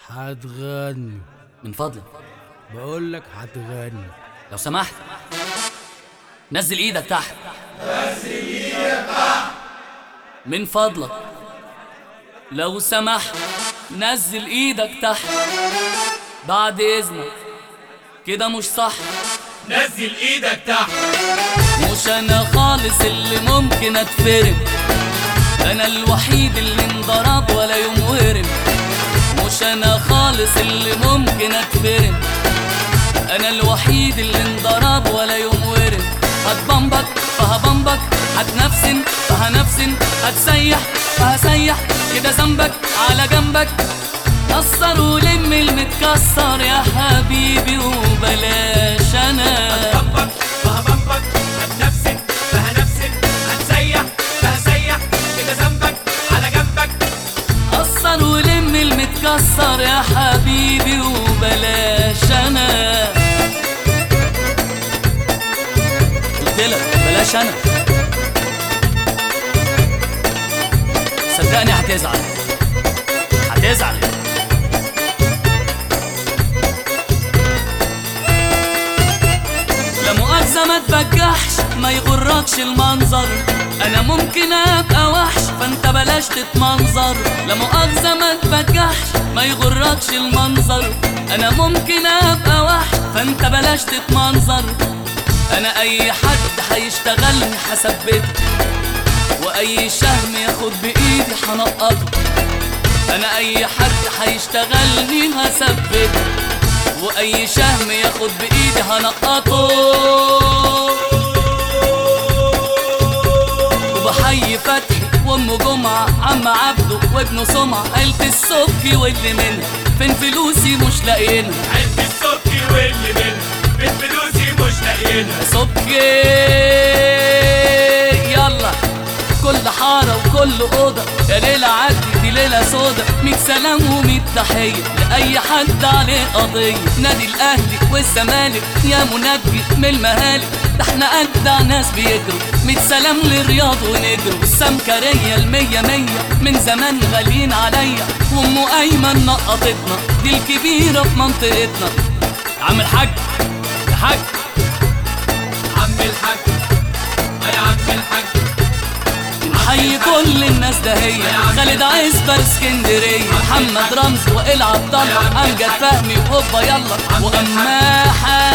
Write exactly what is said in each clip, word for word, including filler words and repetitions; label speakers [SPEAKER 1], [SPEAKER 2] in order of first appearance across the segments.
[SPEAKER 1] هتغني
[SPEAKER 2] من فضلك.
[SPEAKER 1] بقول لك هتغني
[SPEAKER 2] لو سمحت نزل ايدك تحت.
[SPEAKER 3] نزل ايدك تحت
[SPEAKER 2] من فضلك. لو سمحت نزل ايدك تحت بعد اذنك، كده مش صح.
[SPEAKER 3] نزل ايدك تحت.
[SPEAKER 2] مش انا خالص اللي ممكن اتفرم، انا الوحيد اللي انضرب ولا يوم ورم. مش انا خالص اللي ممكن اتفرم، انا الوحيد اللي انضرب ولا يوم ورم. هتبمبك فهبمبك، هتنفسن فهنفسن، هتسيح فهسيح، كده ذنبك على جنبك. كسر ولم المتكسر يا حبيبي وبلاش انا.
[SPEAKER 3] هتبمبك فهبمبك، هتنفسن فهنفسن، هتسيح فهسيح، كده ذنبك على جنبك.
[SPEAKER 2] كسر ولم المتكسر يا حبيبي وبلاش انا. قلتلك بلاش انا، صدقني هتزعل هتزعل. لا مؤاخذة ما تبجحش، ما يغركش المنظر، انا ممكن ابقى وحش فانت بلاش تتمنظر. لا مؤاخذة ما تبجحش، ما يغركش المنظر، انا ممكن ابقى وحش فانت بلاش تتمنظر. انا اي حد هيشتغلني هثبته، واي شهم ياخد بايدي هنقطه. انا اي حد هيشتغلني هثبته، واي شهم ياخد بايدي هنقطه. وبحيي فتحي وام جمعه، عم عبده وابنه سمعه، عيلة السبكي واللي منها، فين فلوسي مش لاقيينها.
[SPEAKER 3] عيلة السبكي واللي منها، فين فلوسي مش لاقيينها.
[SPEAKER 2] سبكي يلا كل حارة وكل أوضة، يا ليلة عدي دي ليلة سودا. ميت سلام وميت تحية لأي حد عليه قضية. نادي الأهلي والزمالك يا منجي من المهالك، ده احنا أجدع ناس بيجروا. ميت سلام للرياض ونجروا. السمكرية المية مية من زمان غاليين عليا، وأم أيمن نقطتنا دي الكبيرة في منطقتنا. عم الحاج يا حاج،
[SPEAKER 3] عم الحاج يا عم الحاج،
[SPEAKER 2] نحيي كل الناس ده هي. خالد عزبة اسكندرية، محمد رمزي وائل عبد الله، امجد فهمي وهوبا يلا وقماحة.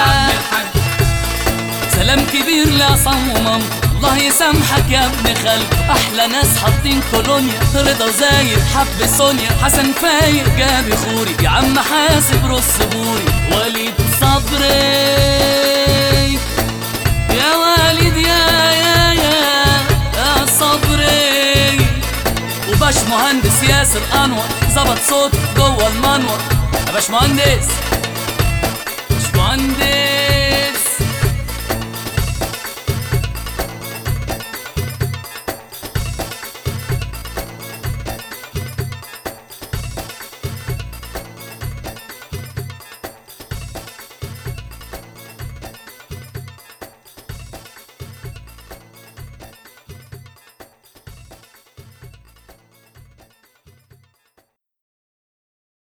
[SPEAKER 2] سلام كبير لعصام ومام، الله يسامحك يا ابن خالد. احلى ناس حاطين كولونيا، رضا زايد حب سونيا، حسن فايق جابي خوري، يا عم حاسب رص بوري. وليد صبري يا والد يا يا يا صبري. وباش مهندس ياسر انور، ظبط صوت جوه المنور. يا باش مهندس باش مهندس